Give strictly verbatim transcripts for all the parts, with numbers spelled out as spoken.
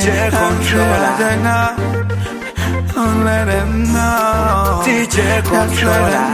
J controller. Don't let them know. D J controller.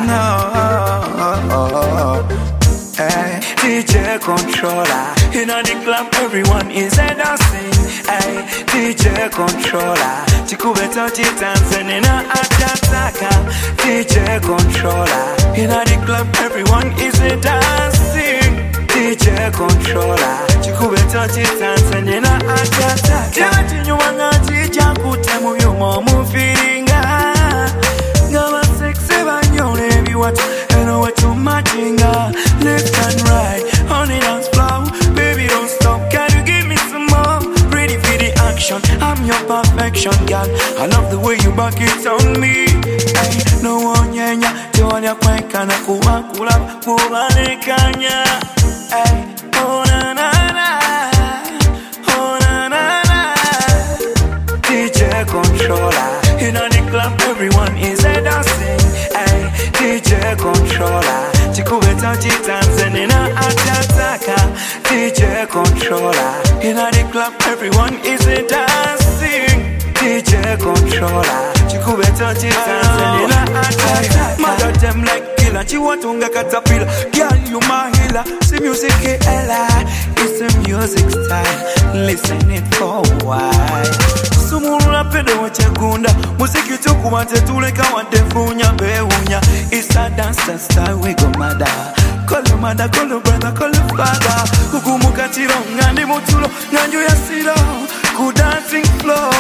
No. Hey, D J controller. In the club, everyone is a dancing. Hey, D J controller. Chikubeta chitanzanina atataka. D J controller. In the club, everyone is a dancing. D J controller. Chikubeta chitanzanina atataka. Jati nyuwanga jija kutemu yumo mufiringa. Ngama sexy banyole biwatu. Eno wetu majinga. Left and right, on the dance floor. Baby, don't stop, can you give me some more? Ready for the action, I'm your perfection, girl. I love the way you back it on me. Hey, no one yenya, Joania Quenka, Nakuma, Kula, Kubane Kanya. Hey, oh na na na, oh na na na. D J controller, in the club, everyone is a dancing. Hey, D J controller. Chikubeta chitanzanina atataka. D J controller. In the club, everyone is a dancing. D J controller. Chikubeta chitanzanina atataka. Mother them like killer. Chiwatunga katapila. Girl, you my healer. See music ella. It's a music style. Listen it for a while. Sumurula pedo wachagunda. Musiki tuku wante tuleka wante funya bewunya. It's a dance style we go mada. Call your mother, call your brother, call your father. Kukumuka chiro, ngandi mutulo, nganju ya siro. Ku dancing flow.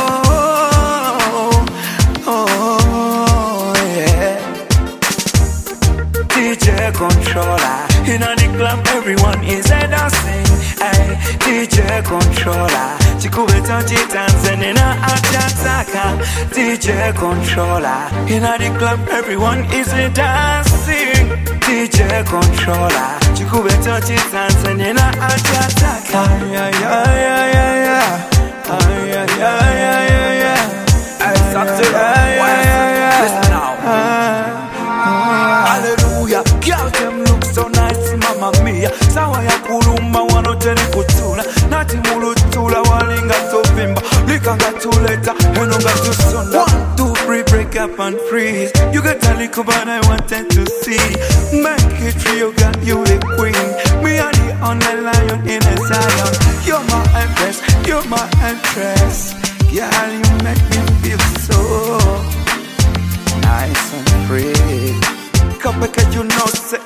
Oh, yeah. D J controller. In the club, everyone is a dancing. Ay, D J controller. Chikubeta chitanzanina atataka. D J controller. In the club, everyone is a dancing. D J controller. Chikubeta chitanzanina atataka. Yeah, yeah, yeah, yeah, yeah. Yeah, yeah, yeah, yeah, yeah. Exactly. Yeah, yeah, yeah. Listen now. Hallelujah. Girl, them look so nice, mama mia. Sawa ya kuluma wanoteni kutula. Nati mulutula walinga topimba. Likanga tuleta, enonga tusonda. One, two, three, break up and freeze. You got a little but I wanted to see. Make it real, got you the queen. Me and the only lion in a Zion. You're my empress, you're my empress. Girl, you make me feel so nice and free. Come back and you know, say